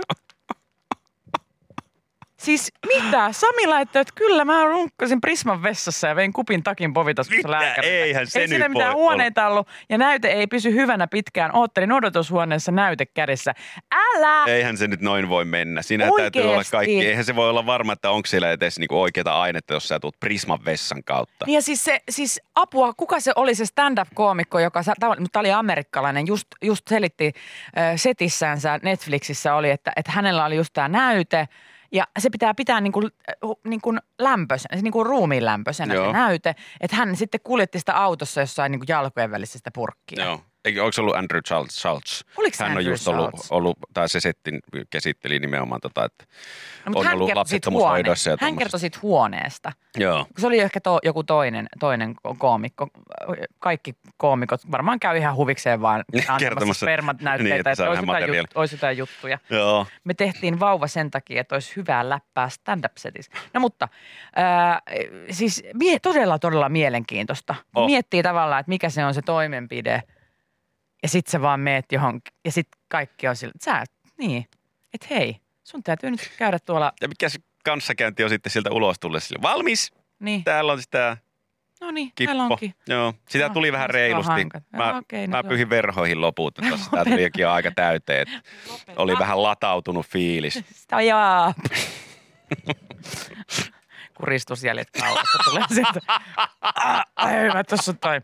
Siis mitä? Sami laittoi, että kyllä mä runkkasin Prisman vessassa ja vein kupin takin povituksessa lääkärille. Eihän se ei nyt siinä mitään huoneita ollut ja näyte ei pysy hyvänä pitkään. Oottelin odotushuoneessa näyte kädessä. Älä! Eihän se nyt noin voi mennä. Siinä Oikeesti. täytyy olla kaikki. Eihän se voi olla varma, että onko siellä edes niinku oikeaa ainetta, jos sä tulet Prisman vessan kautta. Niin ja siis apua, kuka se oli se stand-up-koomikko, joka, mutta oli amerikkalainen, just selitti setissänsä Netflixissä oli, että hänellä oli just tämä näyte. Ja se pitää niin kuin lämpöisenä, niin kuin ruumiin lämpöisenä se näyte, että hän sitten kuljetti sitä autossa jossain niin kuin jalkojen välisestä purkkia. Joo. Onko se ollut Andrew Schultz? Oliko hän Andrew on just ollut, tai se setti käsitteli nimenomaan että on ollut lapsettomuushoidossa. Hän kertoi siitä huoneesta. Joo. Se oli ehkä joku toinen koomikko. Kaikki koomikot varmaan käy ihan huvikseen vaan antamassa spermat-näytteitä, että olisi jotain juttuja. Joo. Me tehtiin vauva sen takia, että olisi hyvää läppää stand-up-setissä. No mutta siis todella mielenkiintoista. Miettii tavallaan, että mikä se on se toimenpide ja sitten sä vaan meet johonkin ja sitten kaikki on sillä, että hei, sun täytyy nyt käydä tuolla. Ja mikä se kanssakäynti on sitten sieltä ulos tulle sille? Valmis? Niin. Täällä on sitä no niin, kippo. täällä onkin. Joo, sitä tuli vähän reilusti. Mä pyhin verhoihin loput, että tää tuli jokin aika täyteen. Oli vähän latautunut fiilis. Jaa. Kuristusjäljet kaulassa tulee sieltä. Ai hyvä, tossa on toi.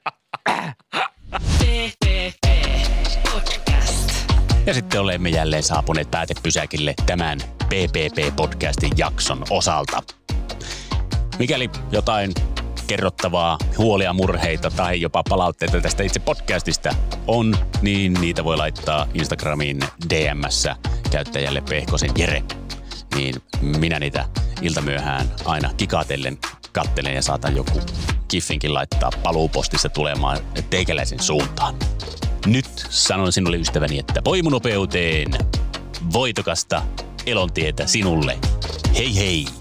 Ja sitten olemme jälleen saapuneet päätepysäkille tämän PPP-podcastin jakson osalta. Mikäli jotain kerrottavaa, huolia, murheita tai jopa palautteita tästä itse podcastista on, niin niitä voi laittaa Instagramiin DM:ssä käyttäjälle Pehkosen Jere. Niin minä niitä iltamyöhään aina kikatellen kattelen ja saatan joku kiffinkin laittaa paluupostissa tulemaan teikäläisen suuntaan. Nyt sanon sinulle ystäväni, että voimunopeuteen voitokasta elontietä sinulle. Hei hei!